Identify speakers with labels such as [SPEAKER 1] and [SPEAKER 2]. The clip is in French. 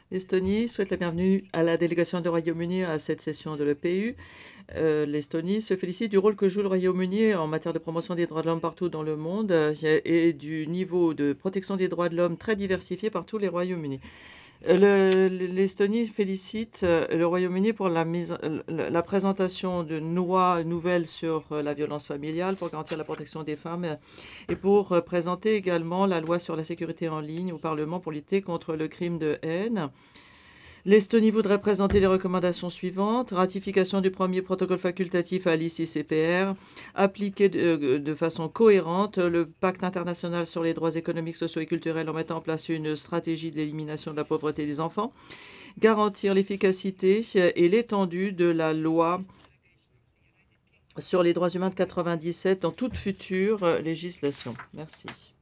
[SPEAKER 1] L'Estonie souhaite la bienvenue à la délégation du Royaume-Uni à cette session de l'EPU. L'Estonie se félicite du rôle que joue le Royaume-Uni en matière de promotion des droits de l'homme partout dans le monde et du niveau de protection des droits de l'homme très diversifié par tous les Royaumes-Unis. L'Estonie félicite le Royaume-Uni pour la présentation de lois nouvelles sur la violence familiale pour garantir la protection des femmes et pour présenter également la loi sur la sécurité en ligne au Parlement pour lutter contre le crime de haine. L'Estonie voudrait présenter les recommandations suivantes. Ratification du premier protocole facultatif à l'ICCPR, appliquer de façon cohérente le pacte international sur les droits économiques, sociaux et culturels en mettant en place une stratégie d'élimination de la pauvreté des enfants, garantir l'efficacité et l'étendue de la loi sur les droits humains de 97 dans toute future législation. Merci.